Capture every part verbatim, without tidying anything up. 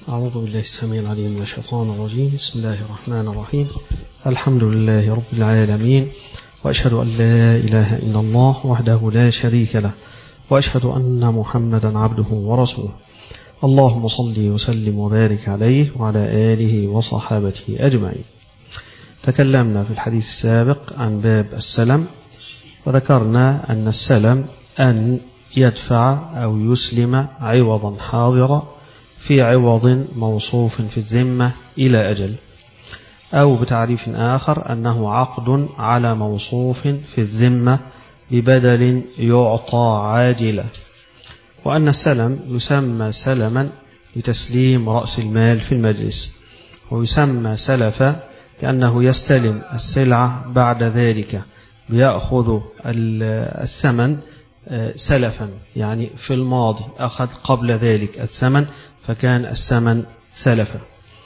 أعوذ بالله السميع العليم من الشيطان الرجيم. بسم الله الرحمن الرحيم. الحمد لله رب العالمين، وأشهد أن لا إله إلا الله وحده لا شريك له، وأشهد أن محمدا عبده ورسوله. اللهم صل وسلم وبارك عليه وعلى آله وصحابته أجمعين. تكلمنا في الحديث السابق عن باب السلم، وذكرنا أن السلم أن يدفع أو يسلم عوضا حاضرا في عوض موصوف في الذمة إلى أجل، أو بتعريف آخر أنه عقد على موصوف في الذمة ببدل يعطى عاجلا، وأن السلم يسمى سلما لتسليم رأس المال في المجلس، ويسمى سلفا لأنه يستلم السلعة بعد ذلك بيأخذ الثمن سلفا، يعني في الماضي أخذ قبل ذلك الثمن فكان الثمن سلفا.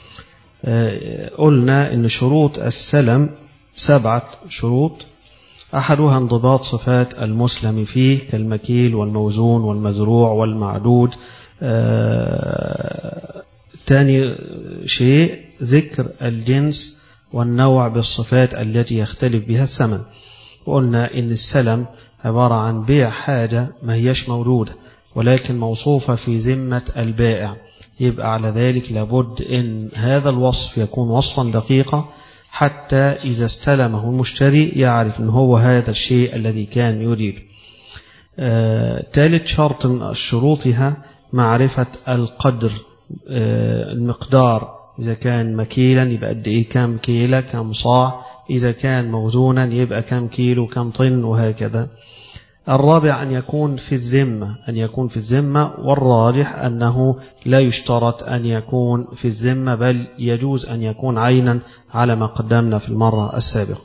قلنا إن شروط السلم سبعة شروط، أحدها انضباط صفات المسلم فيه كالمكيل والموزون والمزروع والمعدود. ثاني شيء ذكر الجنس والنوع بالصفات التي يختلف بها الثمن. وقلنا إن السلم عبارة عن بيع حاجة ما هيش موجودة ولكن موصوفة في ذمة البائع، يبقى على ذلك لابد إن هذا الوصف يكون وصفا دقيقا حتى إذا استلمه المشتري يعرف إن هو هذا الشيء الذي كان يريد. آه، ثالث شرط من شروطها معرفة القدر، آه، المقدار، إذا كان مكيلا يبقى قد إيه، كم كيلة، كم صاع، إذا كان موزونا يبقى كم كيلو، كم طن، وهكذا. الرابع أن يكون في الذمة، أن يكون في الذمة، والراجح أنه لا يشترط أن يكون في الذمة، بل يجوز أن يكون عينا على ما قدمنا في المرة السابقة.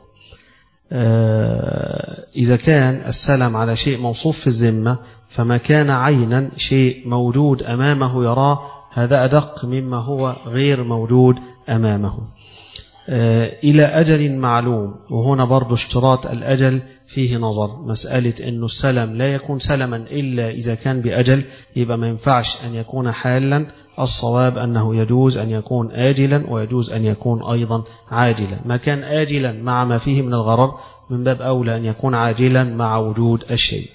إذا كان السلم على شيء موصوف في الذمة فما كان عينا شيء موجود أمامه يراه، هذا أدق مما هو غير موجود أمامه. إلى أجل معلوم، وهنا برضو اشتراط الأجل فيه نظر، مسألة أنه السلم لا يكون سلما إلا إذا كان بأجل، يبقى ما ينفعش أن يكون حالا. الصواب أنه يجوز أن يكون آجلا ويجوز أن يكون أيضا عاجلا. ما كان آجلا مع ما فيه من الغرر من باب أولى أن يكون عاجلا مع وجود الشيء.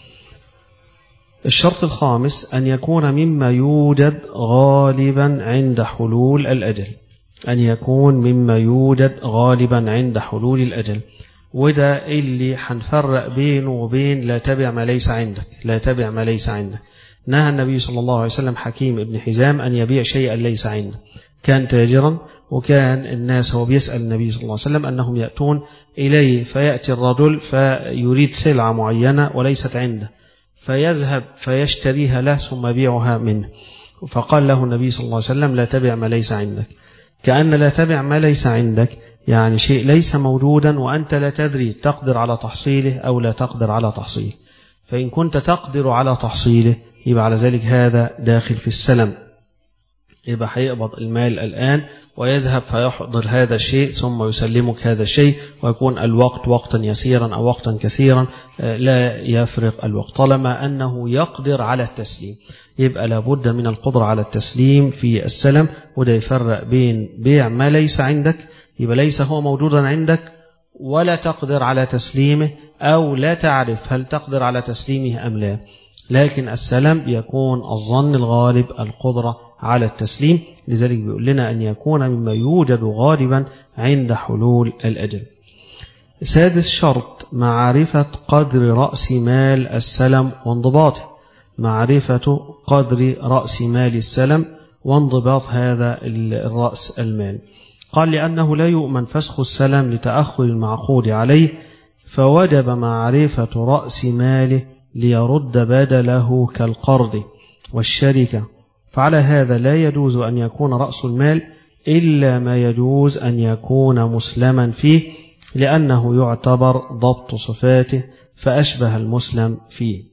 الشرط الخامس أن يكون مما يوجد غالبا عند حلول الأجل، أن يكون مما يوجد غالبا عند حلول الأجل، وده اللي حنفرق بينه وبين لا تبع ما ليس عندك. لا تبع ما ليس عندك نهى النبي صلى الله عليه وسلم حكيم ابن حزام أن يبيع شيئا ليس عنده. كان تاجرا، وكان الناس هو بيسأل النبي صلى الله عليه وسلم أنهم يأتون إليه، فيأتي الرجل فيريد سلعة معينة وليست عنده، فيذهب فيشتريها له ثم يبيعها منه. فقال له النبي صلى الله عليه وسلم لا تبع ما ليس عندك، كأن لا تبع ما ليس عندك يعني شيء ليس موجودا وأنت لا تدري تقدر على تحصيله أو لا تقدر على تحصيله. فإن كنت تقدر على تحصيله يبقى على ذلك هذا داخل في السلم، يبقى هيقبض المال الآن ويذهب فيحضر هذا الشيء ثم يسلمك هذا الشيء، ويكون الوقت وقتا يسيرا أو وقتا كثيرا لا يفرق الوقت، طالما أنه يقدر على التسليم. يبقى لابد من القدرة على التسليم في السلم، وده يفرق بين بيع ما ليس عندك، يبقى ليس هو موجودا عندك ولا تقدر على تسليمه، أو لا تعرف هل تقدر على تسليمه أم لا. لكن السلم يكون الظن الغالب القدرة على التسليم، لذلك بيقول لنا أن يكون مما يوجد غالبا عند حلول الأجل. سادس شرط معرفة قدر رأس مال السلم وانضباطه، معرفة قدر رأس مال السلم وانضباط هذا الرأس المال. قال لأنه لا يؤمن فسخ السلم لتأخر المعقود عليه، فوجب معرفة رأس ماله ليرد بدله كالقرض والشركة. فعلى هذا لا يجوز أن يكون رأس المال إلا ما يجوز أن يكون مسلما فيه، لأنه يعتبر ضبط صفاته فأشبه المسلم فيه.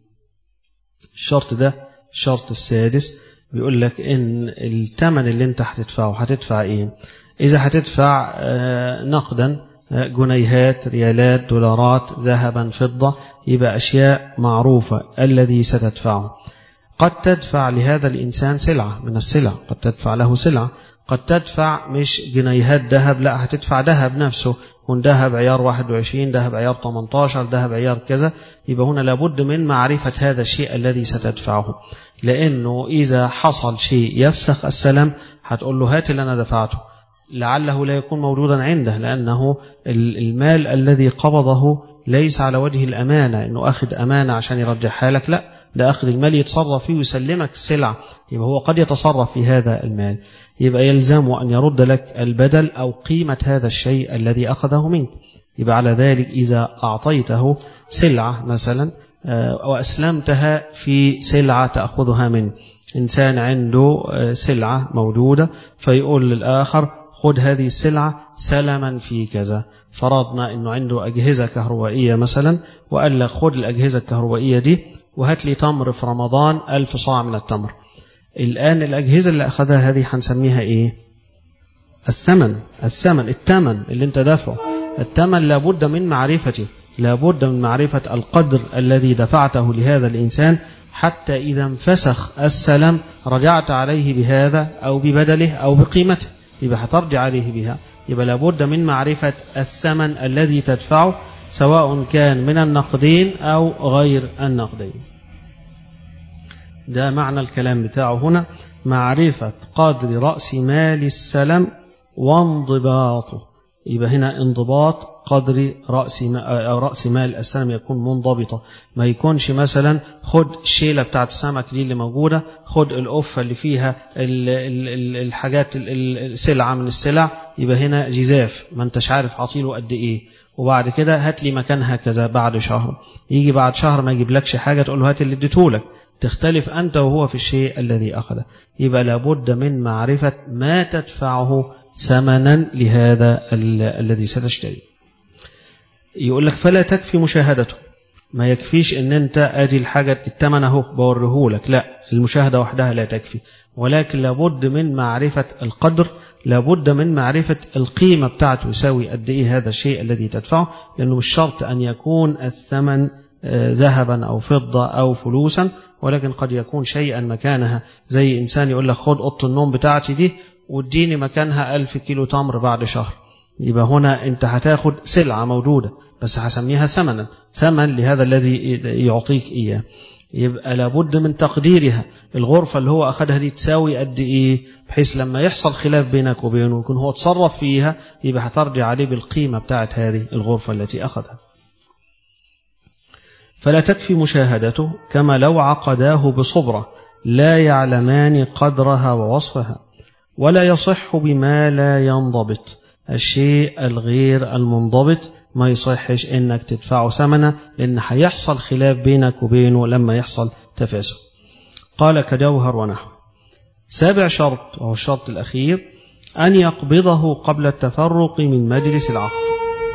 الشرط ده الشرط السادس، بيقول لك إن الثمن اللي انت هتدفعه هتدفع إيه؟ إذا هتدفع نقدا جنيهات، ريالات، دولارات، ذهبا، فضة، يبقى أشياء معروفة الذي ستدفعه. قد تدفع لهذا الإنسان سلعة من السلع، قد تدفع له سلعة، قد تدفع مش جنيهات ذهب، لا هتدفع ذهب نفسه، هون ذهب عيار واحد وعشرين، ذهب عيار ثمانية عشر، ذهب عيار كذا. يبقى هنا لابد من معرفة هذا الشيء الذي ستدفعه، لأنه إذا حصل شيء يفسخ السلم هتقول له هات اللي أنا دفعته، لعله لا يكون موجودا عنده، لأنه المال الذي قبضه ليس على وجه الأمانة، إنه أخذ أمانة عشان يرجعها لك، لا، ده أخذ المال يتصرف فيه ويسلمك السلع، يبقى هو قد يتصرف في هذا المال، يبقى يلزم أن يرد لك البدل أو قيمة هذا الشيء الذي أخذه منك. يبقى على ذلك إذا أعطيته سلعة مثلا وأسلمتها في سلعة تأخذها منه، إنسان عنده سلعة موجودة فيقول للآخر خذ هذه السلعة سلما في كذا، فرضنا أنه عنده أجهزة كهربائية مثلا وقال لك خذ الأجهزة الكهربائية دي وهات لي تمر في رمضان ألف صاع من التمر. الآن الأجهزة اللي أخذها هذه هنسميها إيه؟ الثمن، الثمن الثمن اللي انت دافعه، الثمن لابد من معرفته، لابد من معرفة القدر الذي دفعته لهذا الإنسان، حتى إذا انفسخ السلم رجعت عليه بهذا أو ببدله أو بقيمته، يبقى هترجع عليه بها. يبقى لابد من معرفة الثمن الذي تدفعه، سواء كان من النقدين أو غير النقدين. ده معنى الكلام بتاعه هنا، معرفة قدر رأس مال السلم وانضباطه. يبقى هنا انضباط قدر رأس أو رأس مال السلم يكون منضبطة، ما يكونش مثلا خد الشيلة بتاعت السمك دي اللي موجودة، خد الأفة اللي فيها الحاجات السلعة من السلع، يبقى هنا جزاف ما انتش عارف عطيله قد ايه، وبعد كده هات لي مكانها كذا بعد شهر، يجي بعد شهر ما يجيب لكش حاجة تقول له هات اللي اديتهولك، تختلف أنت وهو في الشيء الذي أخذه. يبقى لابد من معرفة ما تدفعه ثمنا لهذا الذي ستشتري. يقول لك فلا تكفي مشاهدته، ما يكفيش ان انت ادي الحاجة الثمن اهو بوريهولك، لا، المشاهدة وحدها لا تكفي، ولكن لابد من معرفة القدر، لابد من معرفة القيمة بتاعته يساوي قد ايه هذا الشيء الذي تدفعه، لانه مش شرط ان يكون الثمن ذهبا او فضة او فلوسا، ولكن قد يكون شيئا مكانها، زي انسان يقول لك خد اوضه النوم بتاعتي دي واديني مكانها ألف كيلو تمر بعد شهر، يبقى هنا انت هتاخد سلعة موجودة بس هسميها ثمنا، ثمن لهذا الذي يعطيك إياه. يبقى لابد من تقديرها، الغرفة اللي هو أخذها دي تساوي قد إيه، بحيث لما يحصل خلاف بينك وبينه يكون هو تصرف فيها، يبقى هترجع عليه بالقيمة بتاعت هذه الغرفة التي أخذها. فلا تكفي مشاهدته، كما لو عقداه بصبرة لا يعلمان قدرها ووصفها، ولا يصح بما لا ينضبط، الشيء الغير المنضبط ما يصحش انك تدفعه ثمنه، لان هيحصل خلاف بينك وبينه لما يحصل تفاسد. قال كجوهر ونحو. سابع شرط وهو الشرط الأخير، أن يقبضه قبل التفرق من مجلس العقد.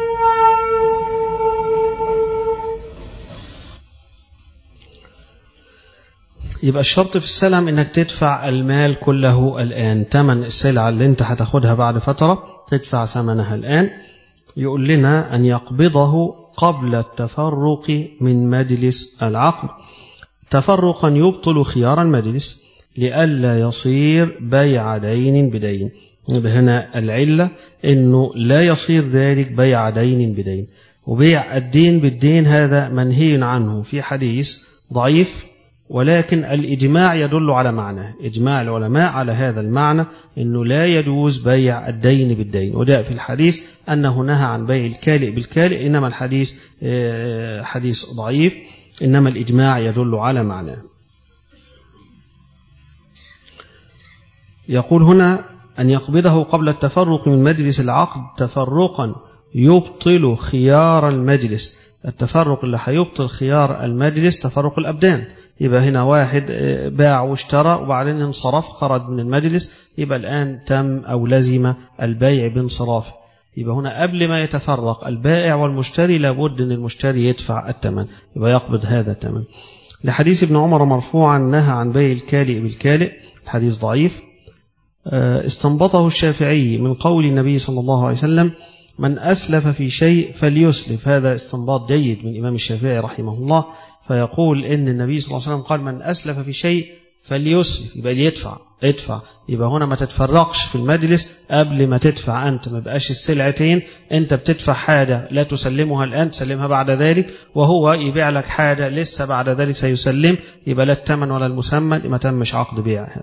يبقى الشرط في السلم انك تدفع المال كله الآن، ثمن السلعة اللي انت هتاخدها بعد فترة تدفع ثمنها الآن. يقول لنا أن يقبضه قبل التفرق من مجلس العقد، تفرقا يبطل خيار المجلس لئلا يصير بيع دين بدين. هنا العلة أنه لا يصير ذلك بيع دين بدين، وبيع الدين بالدين هذا منهي عنه في حديث ضعيف، ولكن الإجماع يدل على معنى، إجماع العلماء على هذا المعنى أنه لا يجوز بيع الدين بالدين، وجاء في الحديث أنه نهى عن بيع الكالئ بالكالئ، إنما الحديث حديث ضعيف، إنما الإجماع يدل على معنى. يقول هنا أن يقبضه قبل التفرق من مجلس العقد تفرقا يبطل خيار المجلس. التفرق اللي هيبطل خيار المجلس تفرق الأبدان، يبقى هنا واحد باع واشترى وبعدين انصرف خرج من المجلس، يبقى الآن تم أو لزم البيع بانصراف. يبقى هنا قبل ما يتفرق البائع والمشتري لابد أن المشتري يدفع الثمن، يبقى يقبض هذا الثمن. لحديث ابن عمر مرفوعا نهى عن بيع الكالئ بالكالئ، الحديث ضعيف، استنبطه الشافعي من قول النبي صلى الله عليه وسلم من أسلف في شيء فليسلف، هذا استنباط جيد من الإمام الشافعي رحمه الله، فيقول إن النبي صلى الله عليه وسلم قال من أسلف في شيء فليسلف، يبقى يدفع ادفع. يبقى هنا ما تتفرقش في المجلس قبل ما تدفع أنت، ما بقاش السلعتين أنت بتدفع حاجة لا تسلمها الآن تسلمها بعد ذلك، وهو يبيع لك حاجة لسه بعد ذلك سيسلم، يبقى لا الثمن ولا المسمى، ما تمش عقد بيعها.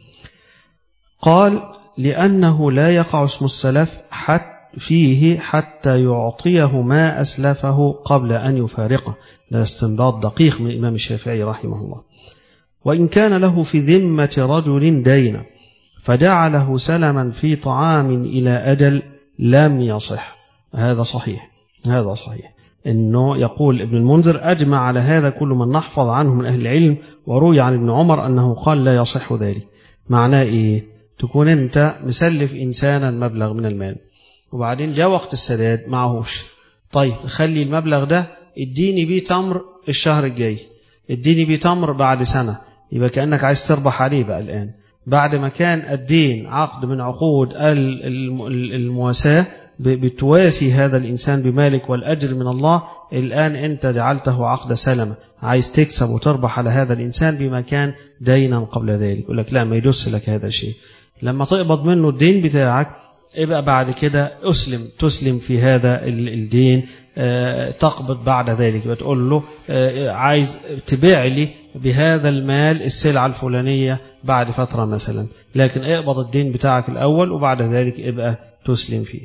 قال لأنه لا يقع اسم السلف حتى فيه حتى يعطيه ما أسلفه قبل أن يفارقه. ده استنباط دقيق من الإمام الشافعي رحمه الله. وإن كان له في ذمة رجل دين فجعله سلما في طعام إلى أجل لم يصح. هذا صحيح، هذا صحيح. إنه يقول ابن المنذر أجمع على هذا كل من نحفظ عنه من أهل العلم، وروي عن ابن عمر أنه قال لا يصح ذلك. معناه إيه؟ تكون أنت مسلف إنسانا مبلغ من المال وبعدين جاء وقت السداد معهوش، طيب خلي المبلغ ده اديني بيه تمر الشهر الجاي، اديني بيه تمر بعد سنة، يبقى كأنك عايز تربح عليه بقى الآن. بعد ما كان الدين عقد من عقود المواساة بتواسي هذا الإنسان بمالك والأجر من الله، الآن أنت جعلته عقد سلمة، عايز تكسب وتربح على هذا الإنسان بما كان دينا قبل ذلك. يقول لك لا، ما يدوس لك هذا الشيء. لما تقبض منه الدين بتاعك يبقى بعد كده أسلم تسلم في هذا الدين، تقبض بعد ذلك وتقول له عايز تبيع لي بهذا المال السلعة الفلانية بعد فترة مثلا، لكن اقبض الدين بتاعك الأول وبعد ذلك ابقى تسلم فيه.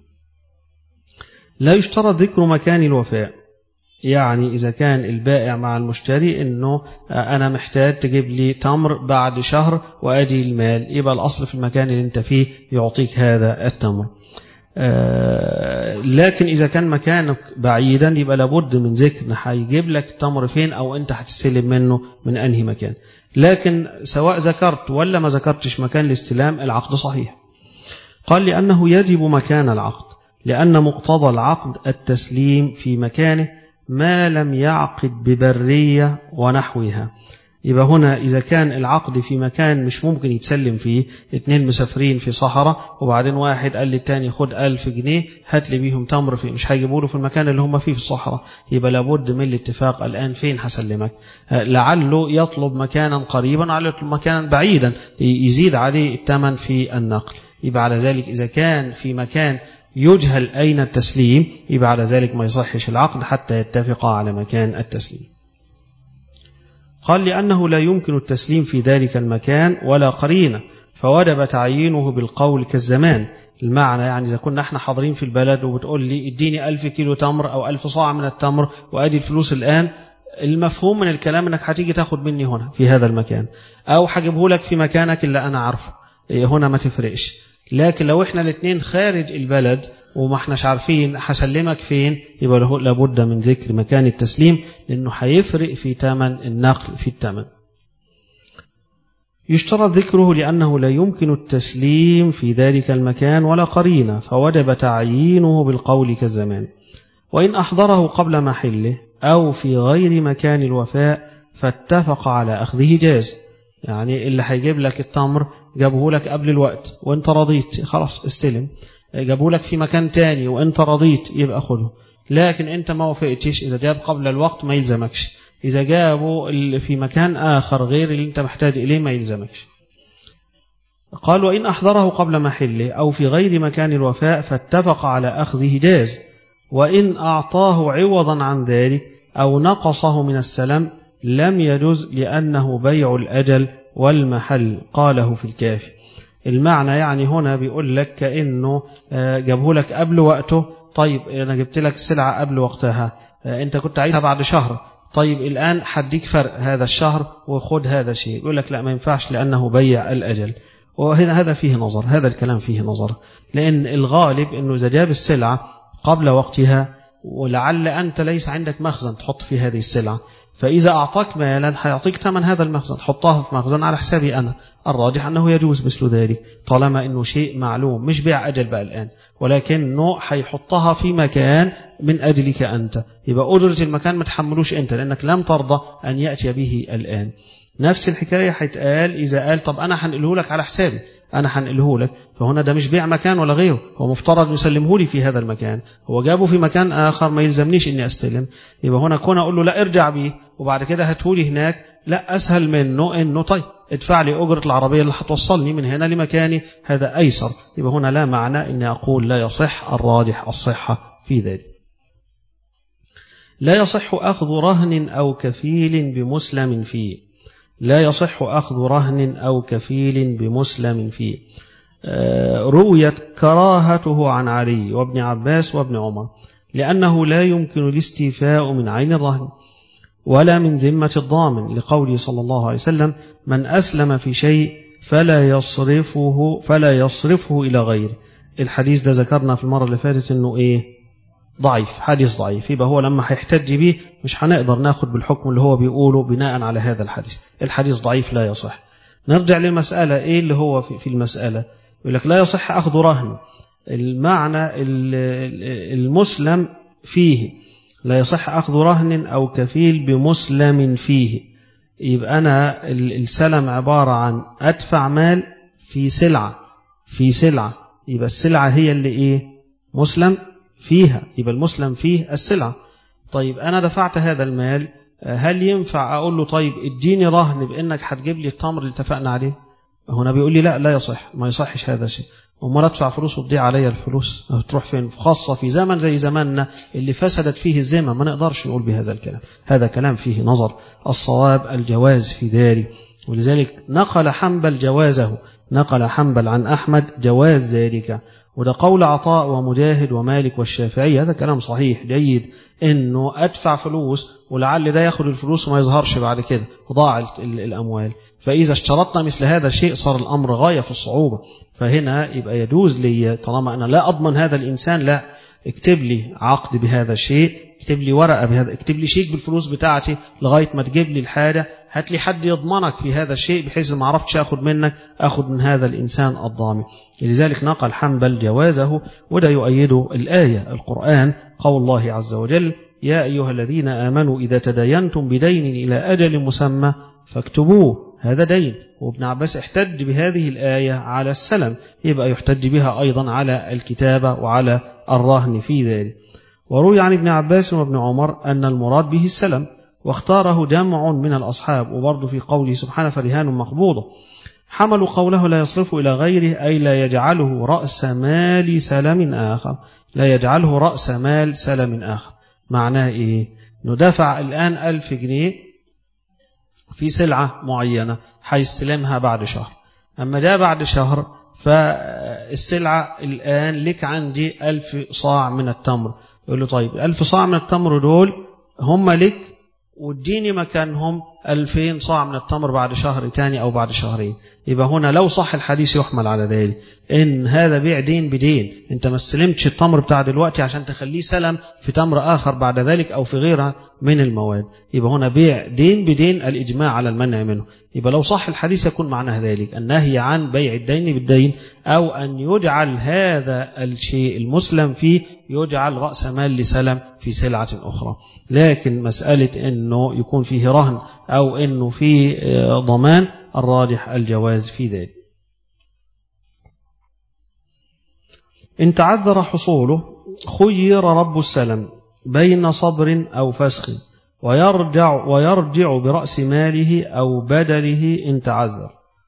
لا يشترط ذكر مكان الوفاء، يعني إذا كان البائع مع المشتري إنه أنا محتاج تجيب لي تمر بعد شهر وأدي المال، يبقى الأصل في المكان اللي أنت فيه يعطيك هذا التمر. لكن إذا كان مكانك بعيدا يبقى لابد من ذكر هيجيب لك التمر فين أو أنت هتستلم منه من أنهي مكان. لكن سواء ذكرت ولا ما ذكرتش مكان الاستلام العقد صحيح. قال لأنه يجب مكان العقد، لأن مقتضى العقد التسليم في مكانه ما لم يعقد ببرية ونحوها. يبقى هنا إذا كان العقد في مكان مش ممكن يتسلم فيه، اتنين مسافرين في صحراء وبعدين واحد قال للتاني خد ألف جنيه هات لي بيهم تمر فيه، مش هيجيبوا له في المكان اللي هم فيه في الصحراء، يبقى لابد من الاتفاق الآن فين هسلمك. لعله يطلب مكانا قريبا على يطلب مكانا بعيدا يزيد عليه الثمن في النقل. يبقى على ذلك إذا كان في مكان يجهل أين التسليم يبقى على ذلك ما يصحش العقد حتى يتفق على مكان التسليم. قال لأنه لا يمكن التسليم في ذلك المكان ولا قرينة، فوجب تعيينه بالقول كالزمان. المعنى يعني إذا كنا احنا حاضرين في البلد وبتقول لي اديني ألف كيلو تمر أو ألف صاع من التمر وأدي الفلوس الآن، المفهوم من الكلام انك هتيجي تاخد مني هنا في هذا المكان أو هجيبه لك في مكانك اللي أنا عارفه، هنا ما تفرقش. لكن لو احنا الاثنين خارج البلد وما احناش عارفين هسلمك فين، يبقى لابد من ذكر مكان التسليم لأنه هيفرق في ثمن النقل في الثمن. يشترط ذكره لأنه لا يمكن التسليم في ذلك المكان ولا قرينة، فوجب تعيينه بالقول كالزمان. وإن أحضره قبل محله أو في غير مكان الوفاء فاتفق على أخذه جاز. يعني اللي هيجيب لك التمر جابه لك قبل الوقت وانت رضيت خلاص استلم، جابه لك في مكان تاني وانت رضيت يبقى خده. لكن انت ما وافقتش، اذا جاب قبل الوقت ما يلزمكش، اذا جابه في مكان اخر غير اللي انت محتاج اليه ما يلزمكش. قال وإن أحضره قبل محله أو في غير مكان الوفاء فاتفق على أخذه جاز. وإن أعطاه عوضا عن ذلك أو نقصه من السلم لم يجوز لأنه بيع الأجل والمحل، قاله في الكافي. المعنى يعني هنا بيقول لك كأنه جابه لك قبل وقته، طيب أنا جبت لك السلعة قبل وقتها، أنت كنت عايزها بعد شهر، طيب الآن حديك فرق هذا الشهر وخد هذا الشيء، يقول لك لا ما ينفعش لأنه بيع الأجل. وهنا هذا فيه نظر، هذا الكلام فيه نظر، لأن الغالب أنه إذا جاب السلعة قبل وقتها ولعل أنت ليس عندك مخزن تحط في هذه السلعة، فإذا أعطاك مالا هيعطيك ثمن هذا المخزن، حطها في مخزن على حسابي أنا. الراجح أنه يجوز مثل ذلك طالما أنه شيء معلوم، مش بيع أجل بقى الآن، ولكنه هيحطها في مكان من أجلك أنت، يبقى أجرة المكان ما تحملوش أنت لأنك لم ترضى أن يأتي به الآن. نفس الحكاية هيتقال إذا قال طب أنا هنقله لك على حسابي، أنا هنقله لك، فهنا ده مش بيع مكان ولا غيره، هو مفترض يسلمه لي في هذا المكان، هو جابه في مكان آخر ما يلزمنيش إني أستلم. يبقى هنا كون أقول له لا ارجع بيه وبعد كده هاتهولي هناك، لا، أسهل منه إنه طيب ادفع لي أجرة العربية اللي هتوصلني من هنا لمكاني، هذا أيسر. يبقى هنا لا معنى إني أقول لا يصح، الراجح الصحة في ذلك. لا يصح أخذ رهن أو كفيل بمسلم فيه. لا يصح أخذ رهن أو كفيل بمسلم فيه. رويت كراهته عن علي وابن عباس وابن عمر، لأنه لا يمكن الاستيفاء من عين الرهن ولا من ذمة الضامن، لقوله صلى الله عليه وسلم: من أسلم في شيء فلا يصرفه فلا يصرفه إلى غيره. الحديث ده ذكرنا في المرة اللي فاتت إنه إيه؟ ضعيف، حديث ضعيف. يبقى هو لما هيحتج به مش هنقدر ناخد بالحكم اللي هو بيقوله بناء على هذا الحديث، الحديث ضعيف لا يصح. نرجع للمسألة، إيه اللي هو في المسألة؟ يقول لك لا يصح أخذ رهن، المعنى المسلم فيه، لا يصح أخذ رهن أو كفيل بمسلم فيه. يبقى أنا السلم عبارة عن أدفع مال في سلعة، في سلعة، يبقى السلعة هي اللي إيه؟ مسلم فيها، يبقى المسلم فيه السلعة. طيب أنا دفعت هذا المال، هل ينفع أقول له طيب اديني رهن بأنك هتجيب لي التمر اللي اتفقنا عليه؟ هنا بيقول لي لا لا يصح، ما يصحش هذا الشيء. وما ادفع فلوس وتضيع عليا الفلوس، تروح فين؟ خاصة في زمن زي زماننا اللي فسدت فيه الذمة، ما نقدرش نقول بهذا الكلام، هذا كلام فيه نظر. الصواب الجواز في ذلك، ولذلك نقل حنبل جوازه، نقل حنبل عن أحمد جواز ذلك، وده قول عطاء ومجاهد ومالك والشافعي، هذا كلام صحيح جيد، انه ادفع فلوس ولعل ده ياخد الفلوس وما يظهرش بعد كده وضاع الاموال. فاذا اشترطنا مثل هذا الشيء صار الامر غاية في الصعوبة. فهنا يبقى يجوز لي طالما انا لا اضمن هذا الانسان، لا، اكتب لي عقد بهذا الشيء، اكتب لي ورقة بهذا، اكتب لي شيك بالفلوس بتاعتي لغاية ما تجيب لي الحاجة، هات لي حد يضمنك في هذا الشيء بحيث ما عرفتش اخد منك اخد من هذا الانسان الضامن. لذلك نقل حنبل جوازه، وده يؤيده الآية القرآن، قول الله عز وجل: يا أيها الذين آمنوا إذا تداينتم بدين إلى أجل مسمى فاكتبوه، هذا دين. وابن عباس احتج بهذه الآية على السلم، يبقى يحتج بها أيضا على الكتابة وعلى الرهن في ذلك. وروي عن ابن عباس وابن عمر أن المراد به السلم، واختاره جمع من الأصحاب. وبرضه في قوله سبحانه: فرهان مقبوضة، حملوا قوله لا يصرف إلى غيره، أي لا يجعله رأس مال سلم آخر، لا يجعله رأس مال سلم آخر. معناه إيه؟ ندفع الآن ألف جنيه في سلعة معينة، هيستلمها بعد شهر، أما ده بعد شهر فالسلعة الآن لك عندي ألف صاع من التمر. يقول له طيب ألف صاع من التمر دول هم لك، واديني مكانهم ألفين صاع من التمر بعد شهر تاني أو بعد شهرين. يبقى هنا لو صح الحديث يحمل على ذلك إن هذا بيع دين بدين، أنت ما استلمتش التمر بتاع دلوقتي عشان تخليه سلم في تمر آخر بعد ذلك أو في غيرها من المواد. يبقى هنا بيع دين بدين، الإجماع على المنع منه. يبقى لو صح الحديث يكون معناه ذلك النهي عن بيع الدين بالدين، أو أن يجعل هذا الشيء المسلم فيه يجعل رأس مال لسلم في سلعة أخرى. لكن مسألة أنه يكون فيه رهن أو أنه فيه ضمان، الراجح الجواز في ذلك. إن تعذر حصوله خير رب السلم بين صبر أو فسخ، ويرجع, ويرجع برأس ماله أو بدله إن تعذر،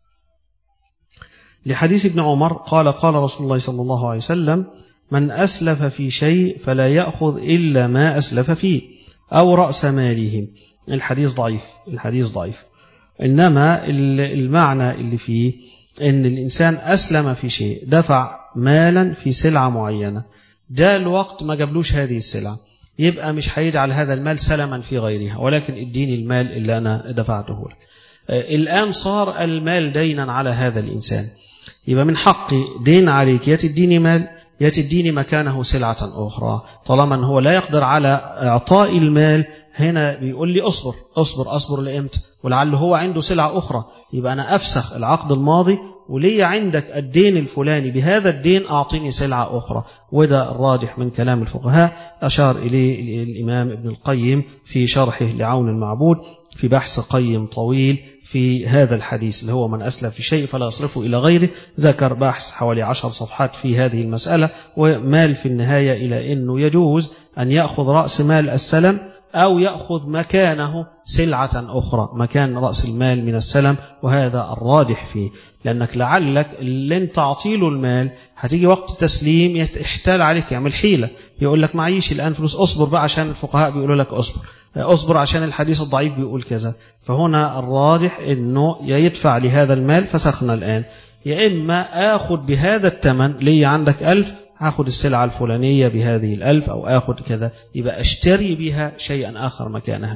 لحديث ابن عمر قال: قال رسول الله صلى الله عليه وسلم: من أسلف في شيء فلا يأخذ إلا ما أسلف فيه أو رأس ماله. الحديث ضعيف، الحديث ضعيف، إنما المعنى اللي فيه إن الإنسان أسلم في شيء، دفع مالا في سلعة معينة، جاء الوقت ما جابلوش هذه السلعة، يبقى مش هيجعل هذا المال سلما في غيرها، ولكن اديني المال اللي أنا دفعته لك. الآن صار المال دينا على هذا الإنسان، يبقى من حقي دين عليك، يا تديني مال يا تديني مكانه سلعة أخرى. طالما أنه هو لا يقدر على إعطاء المال، هنا بيقول لي أصبر أصبر أصبر لإمتى، ولعله هو عنده سلعة أخرى، يبقى أنا أفسخ العقد الماضي ولي عندك الدين الفلاني بهذا الدين أعطيني سلعة أخرى. وده الراجح من كلام الفقهاء أشار إليه الإمام ابن القيم في شرحه لعون المعبود في بحث قيم طويل في هذا الحديث اللي هو من أسلف في شيء فلا يصرفه إلى غيره. ذكر بحث حوالي عشر صفحات في هذه المسألة، ومال في النهاية إلى أنه يجوز أن يأخذ رأس مال السلم أو يأخذ مكانه سلعة أخرى مكان رأس المال من السلم، وهذا الراجح فيه. لأنك لعلك اللي انت تعطيله المال هتيجي وقت تسليم يحتال عليك، يعمل حيلة، يقول لك معيش الآن فلوس، أصبر بقى عشان الفقهاء بيقولوا لك أصبر، أصبر عشان الحديث الضعيف بيقول كذا. فهنا الراجح أنه يدفع لهذا المال فسخنا الآن، يا إما آخذ بهذا الثمن، لي عندك ألف أخذ السلعة الفلانية بهذه الألف أو أخذ كذا، يبقى أشتري بها شيئا آخر مكانها.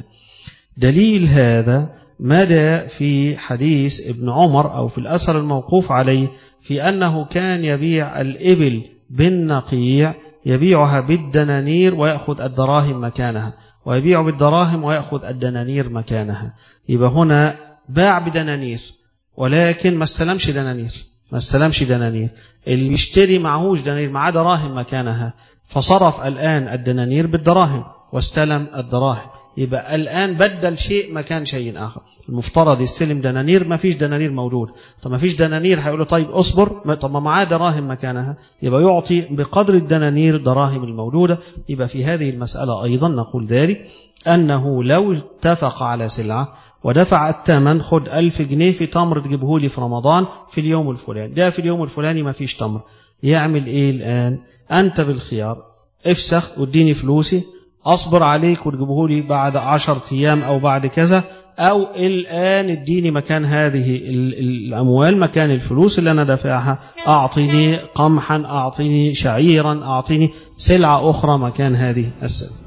دليل هذا مدى في حديث ابن عمر أو في الأثر الموقوف عليه في أنه كان يبيع الإبل بالنقيع، يبيعها بالدنانير ويأخذ الدراهم مكانها، ويبيع بالدراهم ويأخذ الدنانير مكانها. يبقى هنا باع بدنانير ولكن ما استلمش دنانير، ما استلمش دنانير، اللي يشتري معهوش دنانير، معاه دراهم مكانها، فصرف الآن الدنانير بالدراهم واستلم الدراهم. يبقى الآن بدل شيء مكان شيء آخر. المفترض يستلم دنانير، ما فيش دنانير موجود، طب ما فيش دنانير هيقول له طيب أصبر، طب ما معاه دراهم مكانها، يبقى يعطي بقدر الدنانير الدراهم الموجودة. يبقى في هذه المسألة أيضا نقول ذلك أنه لو اتفق على سلعة ودفع الثمن، خد ألف جنيه في تمر تجيبه لي في رمضان في اليوم الفلاني، ده في اليوم الفلاني ما فيش تمر، يعمل إيه الآن؟ أنت بالخيار، افسخ واديني فلوسي، أصبر عليك وتجيبه لي بعد عشر أيام أو بعد كذا، أو الآن اديني مكان هذه الأموال، مكان الفلوس اللي أنا دافعها، أعطيني قمحا، أعطيني شعيرا، أعطيني سلعة أخرى مكان هذه السلعة.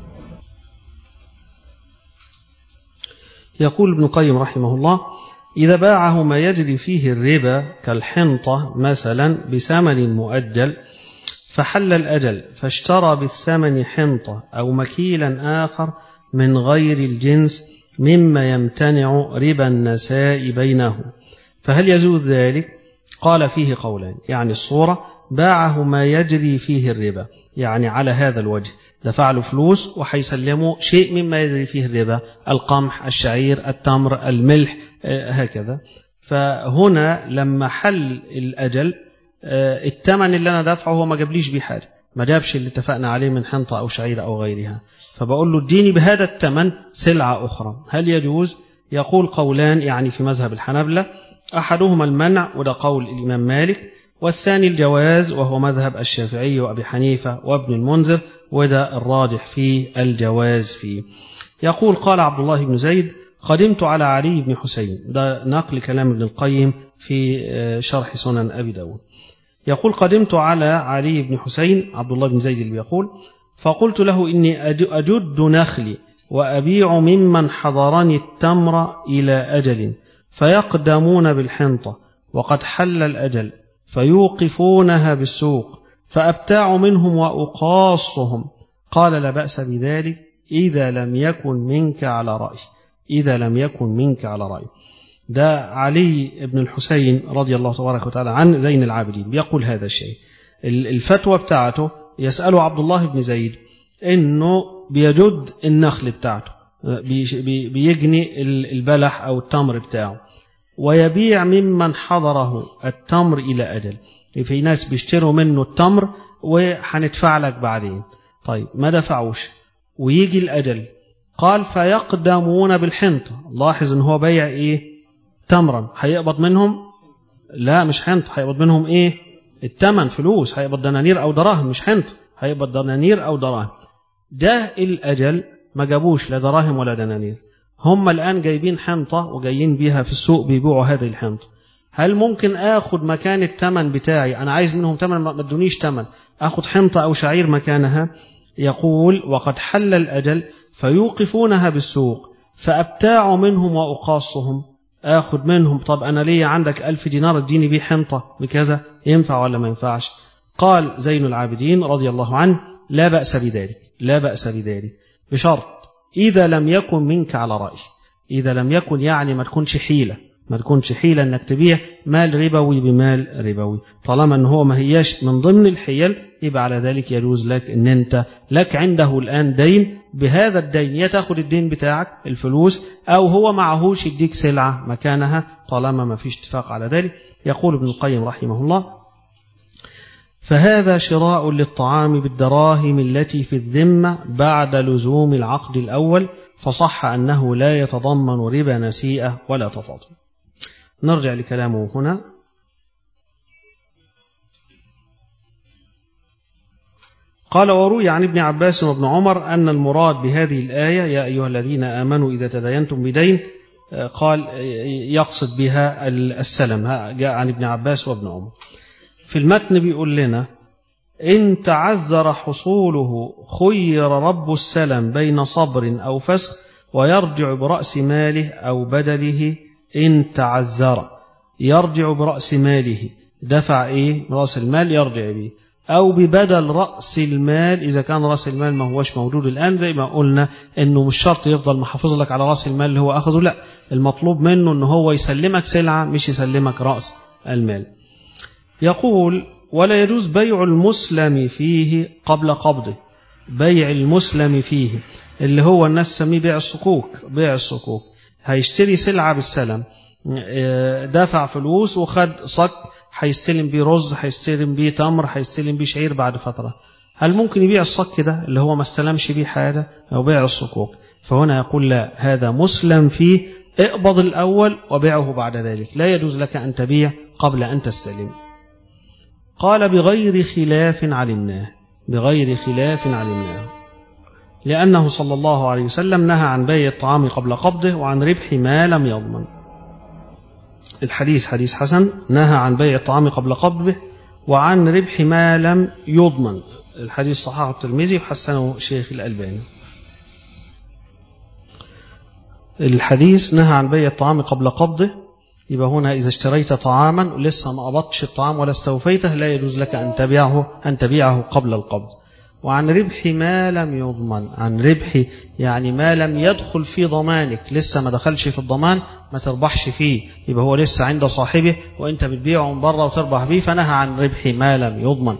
يقول ابن القيم رحمه الله: إذا باعه ما يجري فيه الربا كالحنطة مثلا بثمن مؤجل فحل الأجل فاشترى بالثمن حنطة أو مكيلا آخر من غير الجنس مما يمتنع ربا النساء بينه، فهل يجوز ذلك؟ قال فيه قولان، يعني الصورة باعه ما يجري فيه الربا، يعني على هذا الوجه دفع له فلوس وحيسلمه شيء مما يجري فيه الربا، القمح، الشعير، التمر، الملح، هكذا. فهنا لما حل الأجل الثمن اللي أنا دافعه هو ما جابليش بيه حاجة، ما جابش اللي اتفقنا عليه من حنطة أو شعير أو غيرها، فبقول له اديني بهذا الثمن سلعة أخرى، هل يجوز؟ يقول قولان يعني في مذهب الحنابلة، أحدهما المنع وده قول الإمام مالك، والثاني الجواز وهو مذهب الشافعي وأبي حنيفة وابن المنذر، وده الراجح فيه الجواز فيه. يقول قال عبد الله بن زيد: قدمت على علي بن حسين، ده نقل كلام ابن القيم في شرح سنن أبي داود. يقول: قدمت على علي بن حسين، عبد الله بن زيد اللي بيقول، فقلت له: إني أجد نخلي وأبيع ممن حضرني التمر إلى أجل فيقدمون بالحنطة وقد حل الأجل فيوقفونها بالسوق فأبتاع منهم وأقاصهم. قال: لا بأس بذلك إذا لم يكن منك على رأي، إذا لم يكن منك على رأي. ده علي بن الحسين رضي الله تبارك وتعالى عن زين العابدين بيقول هذا الشيء. الفتوى بتاعته يسأله عبد الله بن زيد إنه بيجد النخل بتاعته، بيجني البلح أو التمر بتاعه ويبيع ممن حضره التمر إلى أجل، في ناس بيشتروا منه التمر وحندفع لك بعدين، طيب ما دفعوش ويجي الأجل، قال: فيقدمون بالحنطة. لاحظ إن هو بيع إيه؟ تمرا، هيقبض منهم؟ لا مش حنطة، هيقبض منهم إيه؟ التمن، فلوس، هيقبض دنانير أو دراهم، مش حنطة، هيقبض دنانير أو دراهم. ده الأجل ما جابوش لا دراهم ولا دنانير، هم الآن جايبين حنطة وجايين بيها في السوق بيبيعوا هذه الحنطة، هل ممكن آخد مكان التمن بتاعي؟ أنا عايز منهم تمن، ما ادونيش تمن، آخد حنطة أو شعير مكانها. يقول: وقد حل الأجل فيوقفونها بالسوق فأبتاع منهم وأقاصهم، آخد منهم، طب أنا ليه عندك ألف دينار اديني بيه حنطة بكذا، ينفع ولا ما ينفعش؟ قال زين العابدين رضي الله عنه: لا بأس بذلك، لا بأس بذلك، بشرط إذا لم يكن منك على رأي، إذا لم يكن يعني ما تكونش حيلة، ما تكونش حيلة أنك تبيع مال ربوي بمال ربوي. طالما أنه هو ما هياش من ضمن الحيل يبقى على ذلك يجوز لك أن أنت لك عنده الآن دين، بهذا الدين يا تاخد الدين بتاعك الفلوس أو هو معهوش يديك سلعة مكانها طالما ما فيش اتفاق على ذلك. يقول ابن القيم رحمه الله: فهذا شراء للطعام بالدراهم التي في الذمة بعد لزوم العقد الأول، فصح أنه لا يتضمن ربا نسيئة ولا تفاضل. نرجع لكلامه هنا. قال: وروي عن ابن عباس وابن عمر أن المراد بهذه الآية يا أيها الذين آمنوا إذا تداينتم بدين، قال يقصد بها السلم. جاء عن ابن عباس وابن عمر. في المتن بيقول لنا: إن تعذر حصوله خير رب السلم بين صبر أو فسخ ويرجع برأس ماله أو بدله. إن تعذر يرجع برأس ماله، دفع إيه رأس المال يرجع به، أو ببدل رأس المال إذا كان رأس المال ما هوش موجود الآن، زي ما قلنا إنه مش شرط يفضل محافظ لك على رأس المال اللي هو أخذه، لا، المطلوب منه إنه هو يسلمك سلعة مش يسلمك رأس المال. يقول: ولا يجوز بيع المسلم فيه قبل قبضه. بيع المسلم فيه اللي هو الناس تسميه بيع الصكوك. بيع الصكوك هيشتري سلعة بالسلم، دفع فلوس وخد صك، هيستلم بيه رز، هيستلم بيه تمر، هيستلم بيه شعير بعد فترة. هل ممكن يبيع الصك ده اللي هو ما استلمش بيه حاجة أو بيع الصكوك؟ فهنا يقول: لا، هذا مسلم فيه، اقبض الأول وبيعه بعد ذلك، لا يجوز لك أن تبيع قبل أن تستلم. قال: بغير خلاف علمناه. بغير خلاف علمناه، لأنه صلى الله عليه وسلم نهى عن بيع الطعام قبل قبضه وعن ربح ما لم يضمن. الحديث حديث حسن، نهى عن بيع الطعام قبل قبضه وعن ربح ما لم يضمن. الحديث صححه الترمذي وحسنه الشيخ الألباني. الحديث نهى عن بيع الطعام قبل قبضه، يبقى هنا إذا اشتريت طعاما لسه ما قبضتش الطعام ولا استوفيته لا يجوز لك أن تبيعه أن تبيعه قبل القبض. وعن ربح ما لم يضمن، عن ربح يعني ما لم يدخل في ضمانك، لسه ما دخلش في الضمان ما تربحش فيه، يبقى هو لسه عند صاحبه وانت بتبيعه من بره وتربح به، فنهى عن ربح ما لم يضمن.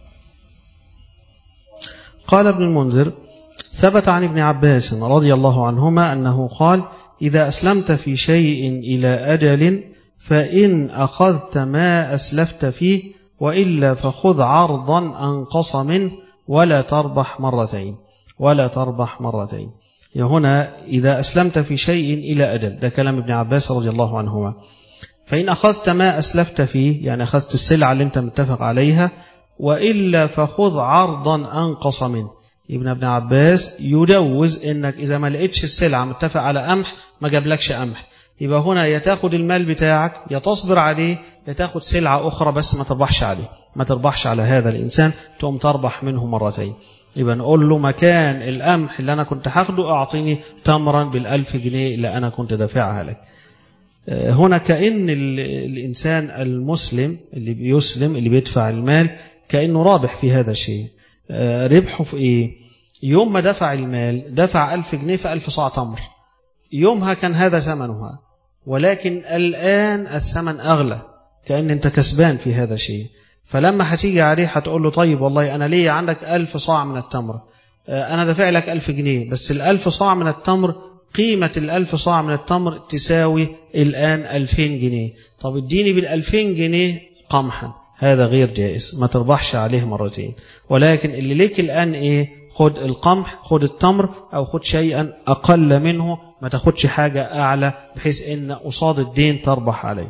قال ابن المنذر: ثبت عن ابن عباس رضي الله عنهما أنه قال: إذا أسلمت في شيء إلى أجل فإن أخذت ما أسلفت فيه وإلا فخذ عرضا أنقص منه ولا تربح مرتين. ولا تربح مرتين. هنا إذا أسلمت في شيء إلى أجل، ده كلام ابن عباس رضي الله عنهما. فإن أخذت ما أسلفت فيه يعني أخذت السلعة اللي أنت متفق عليها، وإلا فخذ عرضا أنقص منه. ابن ابن عباس يجوز إنك إذا ما لقيتش السلعة متفق على قمح ما جابلكش قمح، يبقى هنا يتاخد المال بتاعك يتصبر عليه، يتاخد سلعة أخرى بس ما تربحش عليه، ما تربحش على هذا الإنسان، تقوم تربح منه مرتين. يبقى نقول له مكان القمح اللي أنا كنت هاخده أعطيني تمرا بالألف جنيه اللي أنا كنت دافعها لك. هنا كأن الإنسان المسلم اللي بيسلم اللي بيدفع المال كأنه رابح في هذا الشيء. ربحه في إيه؟ يوم ما دفع المال دفع ألف جنيه في ألف صاع تمر، يومها كان هذا ثمنها، ولكن الآن الثمن أغلى، كأن أنت كسبان في هذا الشيء. فلما هتيجي عليه هتقول له: طيب والله أنا ليه عندك ألف صاع من التمر، أنا دافع لك ألف جنيه، بس الألف صاع من التمر قيمة الألف صاع من التمر تساوي الآن ألفين جنيه، طب اديني بالألفين جنيه قمحا. هذا غير جائز، ما تربحش عليه مرتين. ولكن اللي ليك الآن إيه؟ خد القمح، خد التمر، أو خد شيئا أقل منه، ما تاخدش حاجة أعلى بحيث إن قصاد الدين تربح عليه.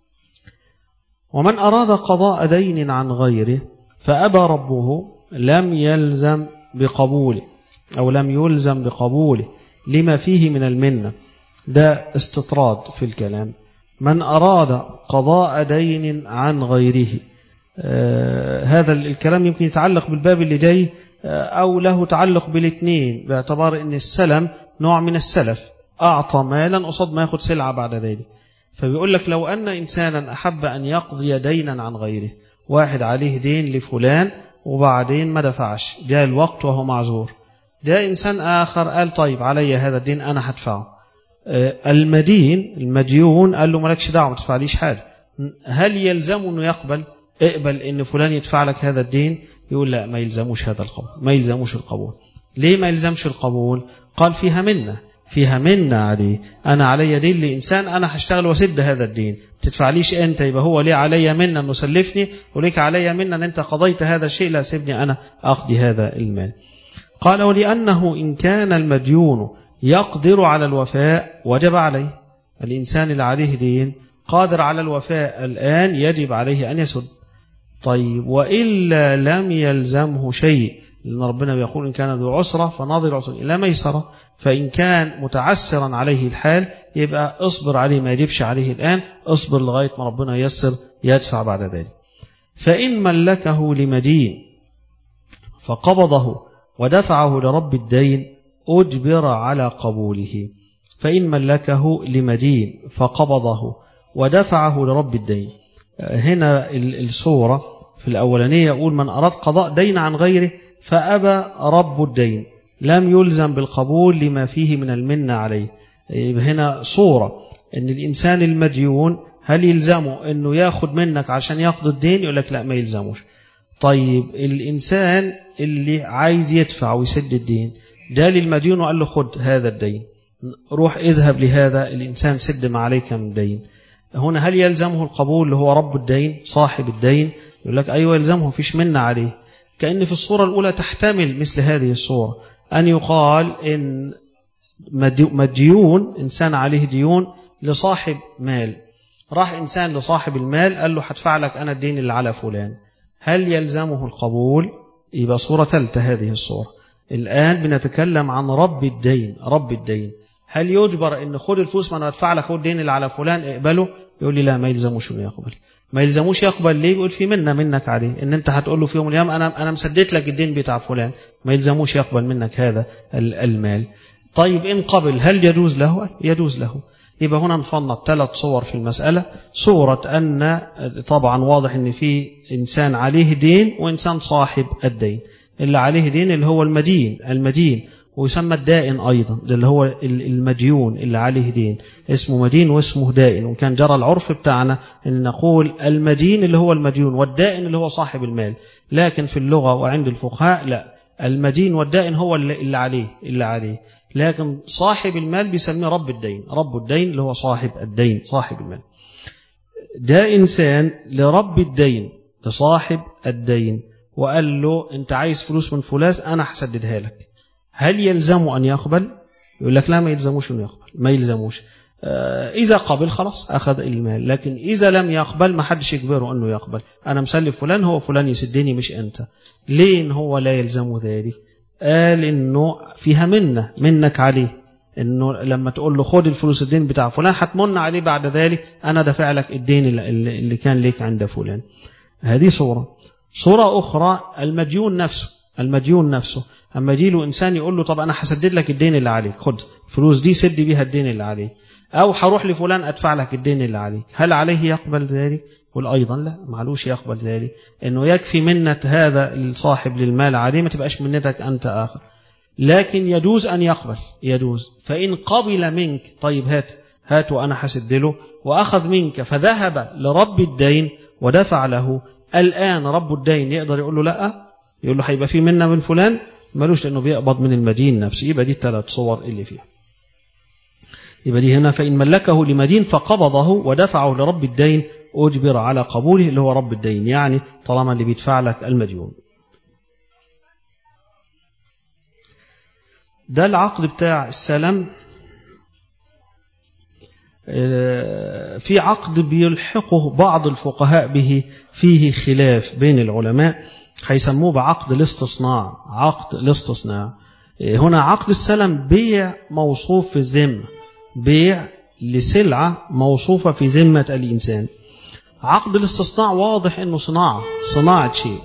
ومن أراد قضاء دين عن غيره فأبى ربه لم يلزم بقبوله أو لم يلزم بقبوله لما فيه من المنة. ده استطراد في الكلام. من أراد قضاء دين عن غيره، آه هذا الكلام يمكن يتعلق بالباب اللي جاي آه أو له تعلق بالاثنين، باعتبار أن السلم نوع من السلف، أعطى مالا قصاد ما يأخذ سلعة بعد ذلك. فبيقول لك لو أن إنسانا أحب أن يقضي دينا عن غيره، واحد عليه دين لفلان وبعدين ما دفعش، جاء الوقت وهو معذور، جاء إنسان آخر قال: طيب علي هذا الدين أنا هدفعه، المدين المديون قال له مالكش دعوة ما تدفعليش حاجة، هل يلزمه أنه يقبل اقبل أن فلان يدفع لك هذا الدين؟ يقول لا، ما يلزموش هذا القبول، ما يلزموش القبول. ليه ما يلزمش القبول؟ قال فيها منة، فيها منة عليه، أنا علي دين لإنسان أنا هشتغل وسد هذا الدين، تدفعليش أنت، يبقى هو ليه علي منة أنه سلفني، وليك علي منة أن أنت قضيت هذا الشيء، لا سيبني أنا أقضي هذا المال. قال ولأنه إن كان المديون يقدر على الوفاء وجب عليه، الإنسان اللي عليه دين قادر على الوفاء الآن يجب عليه أن يسد. طيب وإلا لم يلزمه شيء، لأن ربنا بيقول إن كان ذو عسرة فناظر عسرة إلى ميسرة، فإن كان متعسرا عليه الحال يبقى اصبر عليه، ما يجبش عليه الآن، اصبر لغاية ما ربنا ييسر يدفع بعد ذلك. فإن ملكه لمدين فقبضه ودفعه لرب الدين أجبر على قبوله. فإن ملكه لمدين فقبضه ودفعه لرب الدين، هنا الصورة في الأولانية يقول من أراد قضاء دين عن غيره فأبى رب الدين لم يلزم بالقبول لما فيه من المنة عليه. هنا صورة أن الإنسان المديون هل يلزمه أنه ياخد منك عشان يقضي الدين؟ يقول لك لا، ما يلزموش. طيب الإنسان اللي عايز يدفع ويسد الدين ده للمديون وقال له خد هذا الدين، روح اذهب لهذا الإنسان سد ما عليك من دين، هنا هل يلزمه القبول اللي هو رب الدين صاحب الدين؟ يقول لك أيوة يلزمه، فيش منة عليه. كأن في الصورة الأولى تحتمل مثل هذه الصورة أن يقال إن مديون إنسان عليه ديون لصاحب مال، راح إنسان لصاحب المال قال له هدفع لك أنا الدين اللي على فلان، هل يلزمه القبول؟ يبقى صورة ثالثة هذه الصورة. الآن بنتكلم عن رب الدين، رب الدين هل يجبر ان خد الفلوس ما انا ادفع لك، خد الدين اللي على فلان اقبله؟ يقول لي لا، ما يلزموش انه يقبل. ما يلزموش يقبل ليه؟ يقول في منه منك عليه، ان انت هتقول له في يوم من الايام انا انا مسددت لك الدين بتاع فلان، ما يلزموش يقبل منك هذا المال. طيب ان قبل هل يجوز له؟ يجوز له. يبقى هنا نفنط ثلاث صور في المسألة. صورة أن طبعا واضح ان في إنسان عليه دين وإنسان صاحب الدين، اللي عليه دين اللي هو المدين المدين ويسمى الدائن أيضا، اللي هو المديون اللي عليه دين اسمه مدين واسمه دائن. وكان جرى العرف بتاعنا أن نقول المدين اللي هو المديون والدائن اللي هو صاحب المال، لكن في اللغة وعند الفقهاء لا، المدين والدائن هو اللي عليه اللي عليه لكن صاحب المال بيسميه رب الدين، رب الدين اللي هو صاحب الدين صاحب المال. ده إنسان لرب الدين لصاحب الدين وقال له أنت عايز فلوس من فلاس أنا هسددها لك، هل يلزمه أن يقبل؟ يقول لك لا، ما يلزموش أن يقبل، ما يلزموش. آه إذا قبل خلاص أخذ المال، لكن إذا لم يقبل ما حدش يجبره أنه يقبل، أنا مسلف فلان هو فلان يسدني مش أنت. ليه إن هو لا يلزمه ذلك؟ قال إنه فيها منة منك عليه، إنه لما تقول له خد الفلوس الدين بتاع فلان هتمن عليه بعد ذلك أنا دفع لك الدين اللي كان لك عند فلان. هذه صورة. صورة أخرى المديون نفسه، المديون نفسه أما يجي له إنسان يقول له طب أنا هسدد لك الدين اللي عليك، خد فلوس دي سد بيها الدين اللي عليك، أو هروح لفلان أدفع لك الدين اللي عليك، هل عليه يقبل ذلك؟ قل أيضا لا، معلوش يقبل ذلك، إنه يكفي منة هذا الصاحب للمال عليه، ما تبقاش منتك أنت آخر. لكن يجوز أن يقبل، يجوز. فإن قبل منك طيب هات هات وأنا هسد له، وأخذ منك فذهب لرب الدين ودفع له، الآن رب الدين يقدر يقول له لا؟ يقول له هيبقى في منة من فلان؟ مالوش، لأنه بيقبض من المدين نفسه. يبقى دي الثلاث صور اللي فيها. يبقى دي هنا فإن ملكه لمدين فقبضه ودفعه لرب الدين أجبر على قبوله، اللي هو رب الدين، يعني طالما اللي بيدفع لك المديون. ده العقد بتاع السلم. في عقد بيلحقه بعض الفقهاء به فيه خلاف بين العلماء، هيسموه بعقد الاستصناع. عقد الاستصناع هنا عقد السلم بيع موصوف في الذمة، بيع لسلعة موصوفة في ذمة الإنسان. عقد الاستصناع واضح أنه صناعة صناعة شيء.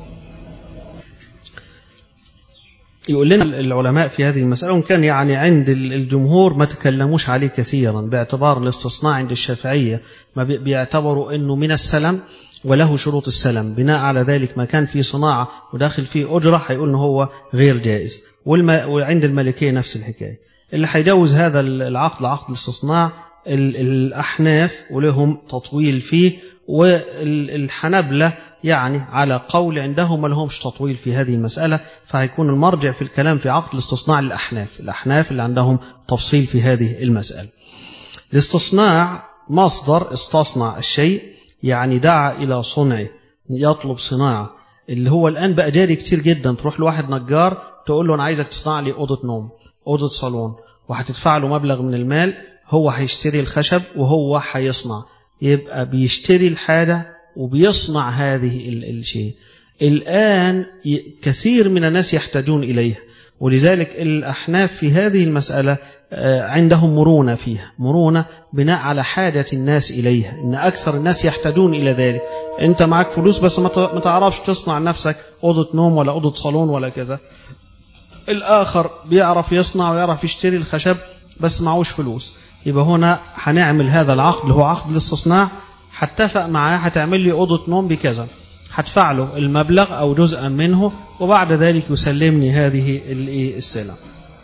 يقول لنا العلماء في هذه المسألة، وإن كان يعني عند الجمهور ما تكلموش عليه كثيرا، باعتبار الاستصناع عند الشافعية ما بيعتبروا أنه من السلم وله شروط السلم، بناء على ذلك ما كان فيه صناعة وداخل فيه أجرة هيقول أنه هو غير جائز. وعند المالكية نفس الحكاية. اللي هيجوز هذا العقد عقد الاستصناع الأحناف ولهم تطويل فيه، والحنبلة يعني على قول عندهم ما لهمش تطويل في هذه المسألة، فهيكون المرجع في الكلام في عقد الاستصناع للأحناف، الأحناف اللي عندهم تفصيل في هذه المسألة. الاستصناع مصدر استصنع الشيء، يعني دعا إلى صنعه، يطلب صناعة، اللي هو الآن بقى جاري كتير جدا. تروح لواحد نجار تقول له أنا عايزك تصنع لي أوضة نوم، أوضة صالون، وهتدفع له مبلغ من المال، هو هيشتري الخشب وهو هيصنع، يبقى بيشتري الحاجة وبيصنع هذه الشيء. الآن كثير من الناس يحتاجون إليها، ولذلك الأحناف في هذه المسألة عندهم مرونة فيها، مرونة بناء على حاجة الناس إليها، إن أكثر الناس يحتاجون إلى ذلك. أنت معك فلوس بس ما تعرفش تصنع نفسك أوضة نوم ولا أوضة صالون ولا كذا، الآخر بيعرف يصنع ويعرف يشتري الخشب بس معوش فلوس، يبقى هنا هنعمل هذا العقد اللي هو عقد الاستصناع، هتفق معاه هتعمل لي أوضة نوم بكذا، هدفع له المبلغ أو جزءا منه، وبعد ذلك يسلمني هذه السلع.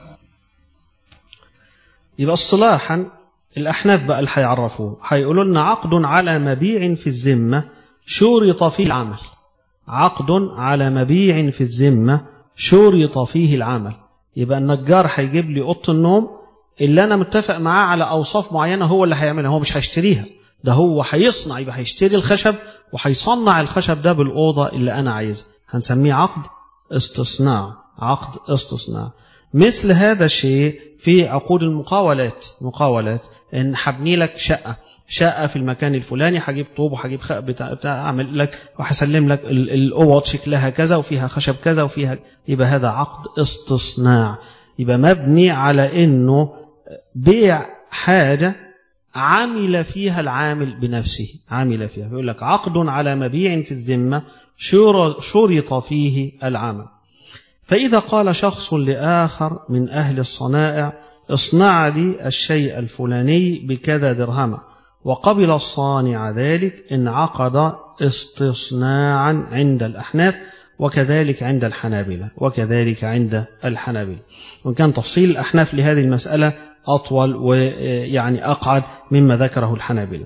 يبقى اصطلاحا الأحناف بقى اللي هيعرفوه، هيقولوا لنا عقد على مبيع في الذمة شرط فيه العمل، عقد على مبيع في الذمة شرط فيه العمل. يبقى النجار هيجيب لي أوضة النوم اللي أنا متفق معاه على أوصاف معينة، هو اللي هيعملها، هو مش هيشتريها، ده هو هيصنع، يبقى هيشتري الخشب وهيصنع الخشب ده بالأوضة اللي أنا عايزها، هنسميه عقد استصناع، عقد استصناع. مثل هذا الشيء في عقود المقاولات، مقاولات إن حبني لك شقة، شقة في المكان الفلاني، هجيب طوب وهجيب خ... بتاع... بتاع أعمل لك وهسلم لك الأوض شكلها كذا وفيها خشب كذا وفيها، يبقى هذا عقد استصناع، يبقى مبني على إنه بيع حاجة عمل فيها العامل بنفسه، عمل فيها، بيقول لك عقد على مبيع في الذمة شرط فيه العمل. فإذا قال شخص لآخر من أهل الصنائع اصنع لي الشيء الفلاني بكذا درهما، وقبل الصانع ذلك، انعقد استصناعا عند الأحناف، وكذلك عند الحنابلة، وكذلك عند الحنابلة. وكان تفصيل الأحناف لهذه المسألة أطول ويعني أقعد مما ذكره الحنابلة.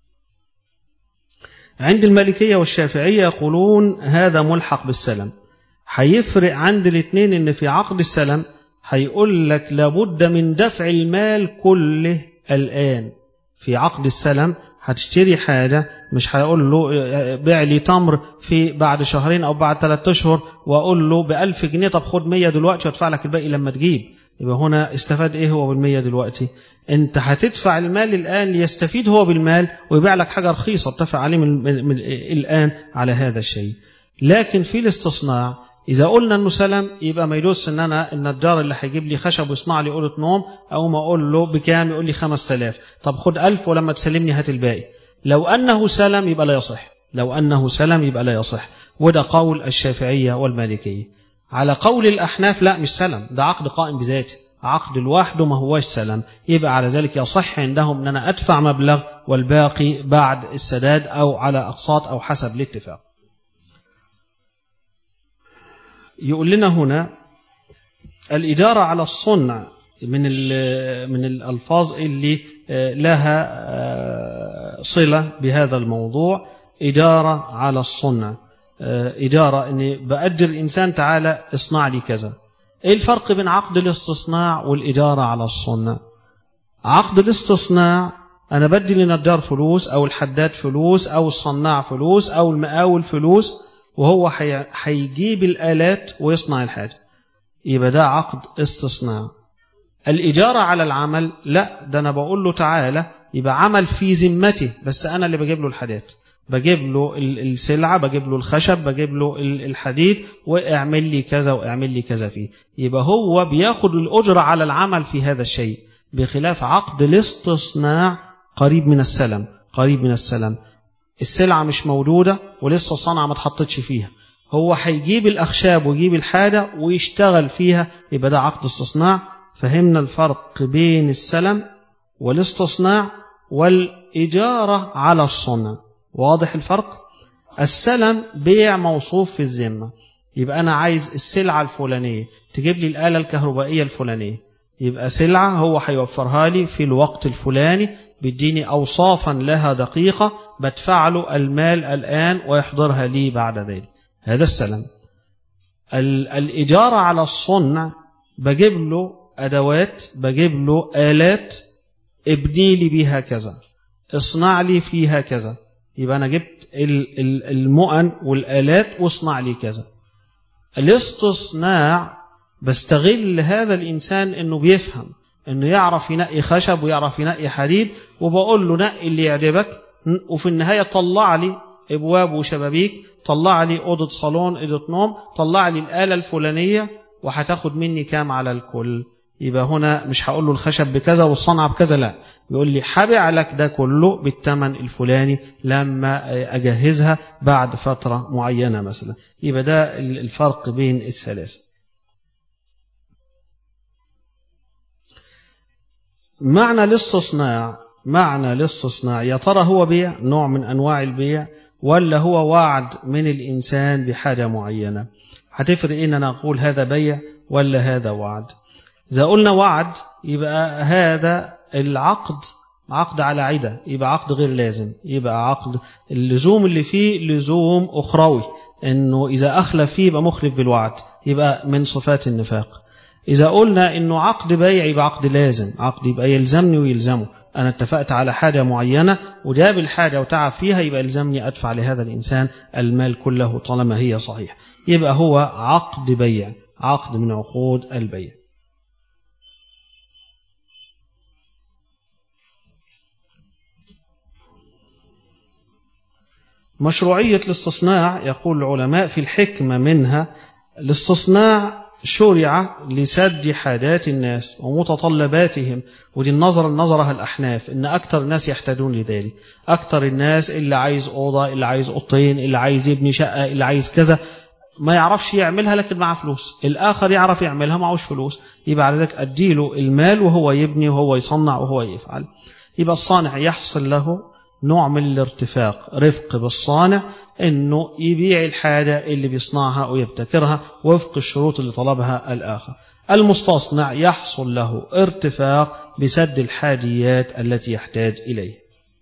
عند المالكية والشافعية يقولون هذا ملحق بالسلم. هيفرق عند الاثنين ان في عقد السلم هيقول لك لابد من دفع المال كله الآن. في عقد السلم هتشتري حاجة، مش هيقول له بيع لي تمر في بعد شهرين أو بعد ثلاثة أشهر وأقول له بألف جنيه، طب خد مية دلوقتي وادفع لك الباقي لما تجيب. يبقى هنا استفاد إيه هو بالمية دلوقتي؟ أنت هتدفع المال الآن ليستفيد هو بالمال ويبيع لك حاجة رخيصة تدفع عليه من من من الآن على هذا الشيء. لكن في الاستصناع إذا قلنا أنه سلم، يبقى ما يدوس أن أنا النجار اللي هيجيب لي خشب ويصنع لي أوضة نوم أو ما أقول له بكام، يقول لي خمسة آلاف، طب خد ألف ولما تسلمني هات الباقي. لو أنه سلم يبقى لا يصح، لو أنه سلم يبقى لا يصح. وده قول الشافعية والمالكية. على قول الأحناف لا، مش سلم، ده عقد قائم بذاته، عقد لوحده ما هواش سلم، يبقى على ذلك يصح عندهم أن أنا أدفع مبلغ والباقي بعد السداد أو على أقساط أو حسب الاتفاق. يقول لنا هنا الإجارة على الصنع من من الألفاظ اللي لها صلة بهذا الموضوع. إجارة على الصنع، إجارة إني بأجر الإنسان تعالى اصنع لي كذا. إيه الفرق بين عقد الاستصناع والإجارة على الصنع؟ عقد الاستصناع أنا بدي للنجار فلوس أو الحداد فلوس أو الصناع فلوس أو المقاول فلوس، وهو هيجيب الآلات ويصنع الحاجة، يبقى ده عقد استصناع. الإجارة على العمل لا، ده أنا بقول له تعالى، يبقى عمل في ذمته، بس أنا اللي بجيب له الحاجات، بجيب له السلعة، بجيب له الخشب، بجيب له الحديد، واعمل لي كذا واعمل لي كذا فيه. يبقى هو بياخد الأجرة على العمل في هذا الشيء، بخلاف عقد الاستصناع قريب من السلم، قريب من السلم. السلعة مش موجودة ولسه صنعة ما تحطتش فيها، هو هيجيب الأخشاب ويجيب الحاجة ويشتغل فيها، يبقى ده عقد استصناع. فهمنا الفرق بين السلم والاستصناع والإجارة على الصنع، واضح الفرق؟ السلم بيع موصوف في الذمة، يبقى أنا عايز السلعة الفلانية، تجيب لي الآلة الكهربائية الفلانية، يبقى سلعة هو هيوفرها لي في الوقت الفلاني، بيديني أوصافا لها دقيقة، بدفع له المال الآن ويحضرها لي بعد ذلك. هذا السلم. الإجارة على الصنع بجيب له أدوات، بجيب له آلات، ابني لي بيها كذا، اصنع لي فيها كذا. يبقى أنا جبت المؤن والآلات واصنع لي كذا. الاستصناع بستغل هذا الإنسان إنه بيفهم، إنه يعرف ينقي خشب ويعرف ينقي حديد، وبقول له نقي اللي يعجبك، وفي النهاية طلع لي أبواب وشبابيك، طلع لي أوضة صالون، أوضة نوم، طلع لي الآلة الفلانية، وهتاخد مني كام على الكل. يبقى هنا مش هقول له الخشب بكذا والصنعة بكذا، لا، يقول لي هبيع لك ده كله بالثمن الفلاني لما أجهزها بعد فترة معينة مثلا. يبقى ده الفرق بين الثلاثة. معنى الاستصناع، معنى الاستصناع يا ترى هو بيع، نوع من أنواع البيع، ولا هو وعد من الإنسان بحاجة معينة؟ هتفرق إن أنا أقول هذا بيع ولا هذا وعد. إذا قلنا وعد يبقى هذا العقد عقد على عدة، يبقى عقد غير لازم، يبقى عقد اللزوم اللي فيه لزوم أخروي، إنه إذا أخلف فيه يبقى مخلف بالوعد، يبقى من صفات النفاق. إذا قلنا إنه عقد بيع يبقى عقد لازم، عقد يبقى يلزمني ويلزمه، أنا اتفقت على حاجة معينة وجاب الحاجة وتعب فيها، يبقى يلزمني أدفع لهذا الإنسان المال كله طالما هي صحيح، يبقى هو عقد بيع، عقد من عقود البيع. مشروعية الاستصناع، يقول العلماء في الحكمة منها الاستصناع شرع لسد حاجات الناس ومتطلباتهم، ودي النظر النظرها الأحناف إن أكثر الناس يحتاجون لذلك. أكثر الناس اللي عايز أوضة، اللي عايز أوضتين، اللي عايز يبني شقة، اللي عايز كذا، ما يعرفش يعملها لكن معه فلوس، الآخر يعرف يعملها معهوش فلوس، يبقى على ذلك أديله المال وهو يبني وهو يصنع وهو يفعل. يبقى الصانع يحصل له نوع من الارتفاق، رفق بالصانع، انه يبيع الحاجة اللي بيصنعها ويبتكرها وفق الشروط اللي طلبها الآخر. المستصنع يحصل له ارتفاق بسد الحاجيات التي يحتاج إليه.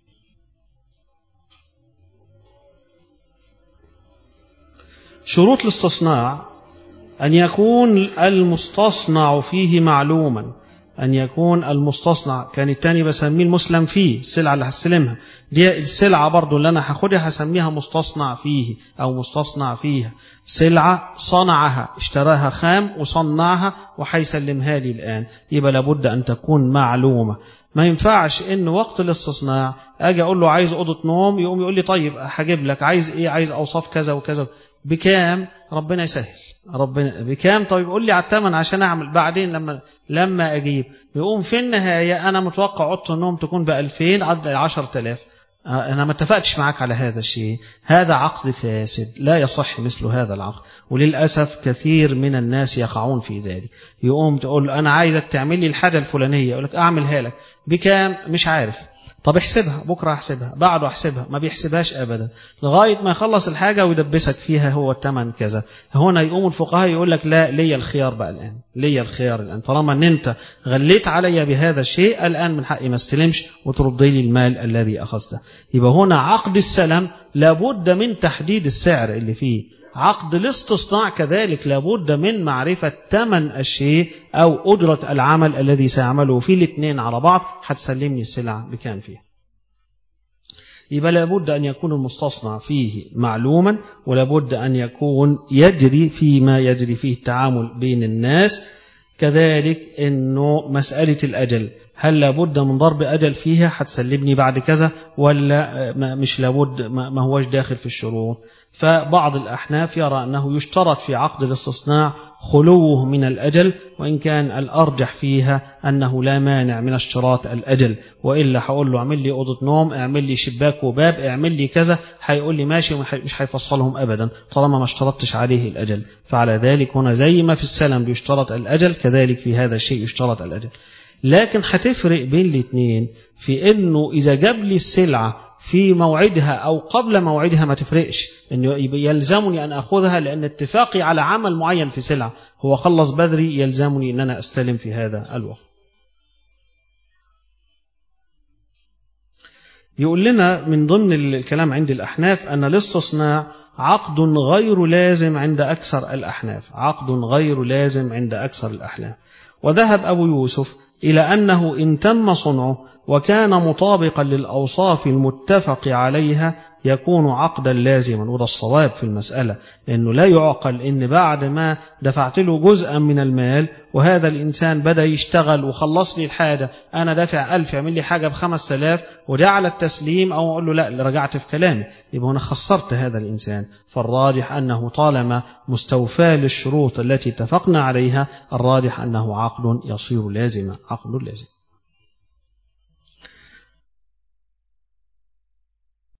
شروط الاستصناع أن يكون المستصنع فيه معلوما، أن يكون المستصنع، كان التاني بسميه المسلم فيه، السلعة اللي هستلمها دي، السلعة برضو اللي أنا هاخدها هسميها مستصنع فيه أو مستصنع فيها، سلعة صنعها، اشتراها خام وصنعها وحيسلمها لي الآن، يبقى لابد أن تكون معلومة. ما ينفعش إن وقت الاستصناع أجي أقول له عايز أوضة نوم، يقوم يقول لي طيب هجيب لك، عايز إيه؟ عايز أوصاف كذا وكذا، بكام؟ ربنا يسهل، ربنا بكام؟ طيب قول لي على الثمن عشان أعمل بعدين لما لما أجيب. يقوم في النهاية أنا متوقع أوضة النوم تكون بألفين، عد عشرة آلاف، أنا ما اتفقتش معاك على هذا الشيء، هذا عقد فاسد لا يصح مثل هذا العقد، وللأسف كثير من الناس يقعون في ذلك. يقوم تقول أنا عايزك تعمل لي الحاجة الفلانية، يقول لك أعملها لك بكام؟ مش عارف، طب احسبها بكرة، احسبها بعده، احسبها، ما بيحسبهاش أبدا لغاية ما يخلص الحاجة ويدبسك فيها هو الثمن كذا. هنا يقوم الفقهاء يقول لك لا، ليا الخيار بقى الآن، ليا الخيار الآن، طالما أن أنت غليت علي بهذا الشيء الآن من حقي ما استلمش وترضي لي المال الذي أخذته. يبقى هنا عقد السلم لابد من تحديد السعر اللي فيه، عقد الاستصناع كذلك لابد من معرفة ثمن الشيء أو أجرة العمل الذي سيعمله فيه، الاثنين على بعض هتسلمني السلعة بكام فيها. يبقى لابد أن يكون المستصنع فيه معلوما، ولابد أن يكون يجري فيما يجري فيه التعامل بين الناس. كذلك أنه مسألة الأجل، هل لابد من ضرب أجل فيها هتسلمني بعد كذا، ولا مش لابد، ما هوش داخل في الشروط. فبعض الأحناف يرى أنه يشترط في عقد الاستصناع خلوه من الأجل، وإن كان الأرجح فيها أنه لا مانع من اشتراط الأجل، وإلا هقول له اعمل لي أوضة نوم، اعمل لي شباك وباب، اعمل لي كذا، هيقول لي ماشي، مش هيفصلهم أبدا طالما ما اشترطتش عليه الأجل. فعلى ذلك هنا زي ما في السلم بيشترط الأجل، كذلك في هذا الشيء يشترط الأجل. لكن هتفرق بين الاثنين في انه اذا جاب لي السلعة في موعدها او قبل موعدها ما تفرقش، انه يلزمني ان اخذها لان اتفاقي على عمل معين في سلعة، هو خلص بدري، يلزمني ان انا استلم في هذا الوقت. يقول لنا من ضمن الكلام عند الأحناف أن الاستصناع عقد غير لازم عند أكثر الأحناف، عقد غير لازم عند أكثر الأحناف. وذهب أبو يوسف إلى أنه إن تم صنعه وكان مطابقا للأوصاف المتفق عليها يكون عقدا لازما، وده الصواب في المسألة، لأنه لا يعقل إن بعد ما دفعت له جزءا من المال وهذا الإنسان بدأ يشتغل وخلص لي الحاجة، أنا دافع ألف يعمل لي حاجة بخمس آلاف وجعل التسليم أو أقول له لا رجعت في كلامي، يبقى أنا خسرت هذا الإنسان. فالراجح أنه طالما مستوفى للشروط التي اتفقنا عليها، الراجح أنه عقد يصير لازما، عقد لازم.